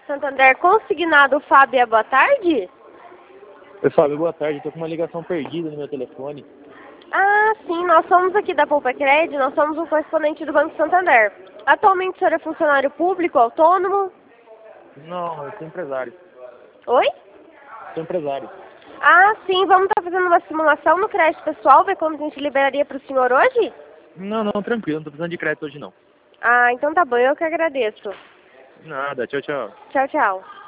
Santander Consignado, Fábia, boa tarde. Oi, Fábio, boa tarde. Estou com uma ligação perdida no meu telefone. Ah, sim, nós somos aqui da Poupa Cred, nós somos um correspondente do Banco Santander. Atualmente o senhor é funcionário público, autônomo? Não, eu sou empresário. Oi? Sou empresário. Ah, sim, vamos estar fazendo uma simulação no crédito pessoal, ver como a gente liberaria para o senhor hoje? Não, tranquilo. Não estou precisando de crédito hoje, não. Ah, então tá bom, eu que agradeço. Nada, tchau, tchau. Tchau, tchau.